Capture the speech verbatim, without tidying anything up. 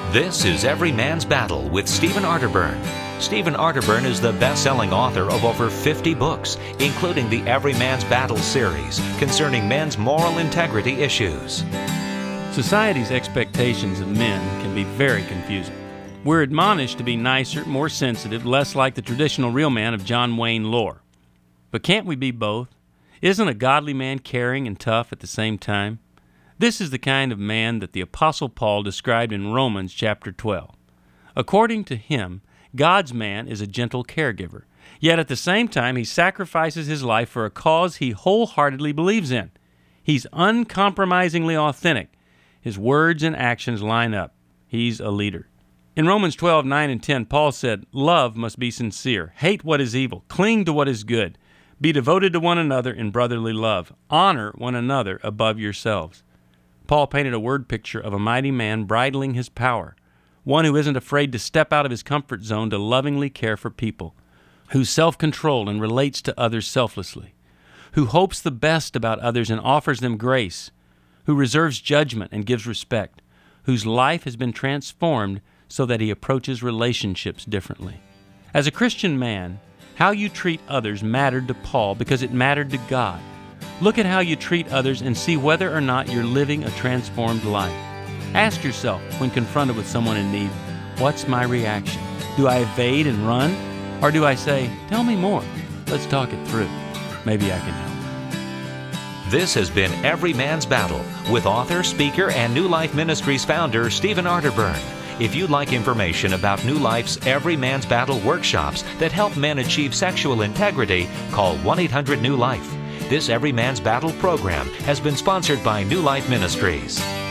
This is Every Man's Battle with Stephen Arterburn. Stephen Arterburn is the best-selling author of over fifty books, including the Every Man's Battle series concerning men's moral integrity issues. Society's expectations of men can be very confusing. We're admonished to be nicer, more sensitive, less like the traditional real man of John Wayne lore. But can't we be both? Isn't a godly man caring and tough at the same time? This is the kind of man that the Apostle Paul described in Romans chapter twelve. According to him, God's man is a gentle caregiver, yet at the same time he sacrifices his life for a cause he wholeheartedly believes in. He's uncompromisingly authentic. His words and actions line up. He's a leader. In Romans twelve, nine and ten, Paul said, "Love must be sincere. Hate what is evil. Cling to what is good. Be devoted to one another in brotherly love. Honor one another above yourselves." Paul painted a word picture of a mighty man bridling his power, one who isn't afraid to step out of his comfort zone to lovingly care for people, who's self-controlled and relates to others selflessly, who hopes the best about others and offers them grace, who reserves judgment and gives respect, whose life has been transformed so that he approaches relationships differently. As a Christian man, how you treat others mattered to Paul because it mattered to God. Look at how you treat others and see whether or not you're living a transformed life. Ask yourself when confronted with someone in need, what's my reaction? Do I evade and run? Or do I say, tell me more, let's talk it through. Maybe I can help. This has been Every Man's Battle with author, speaker, and New Life Ministries founder Stephen Arterburn. If you'd like information about New Life's Every Man's Battle workshops that help men achieve sexual integrity, call one eight hundred new life. This Every Man's Battle program has been sponsored by New Life Ministries.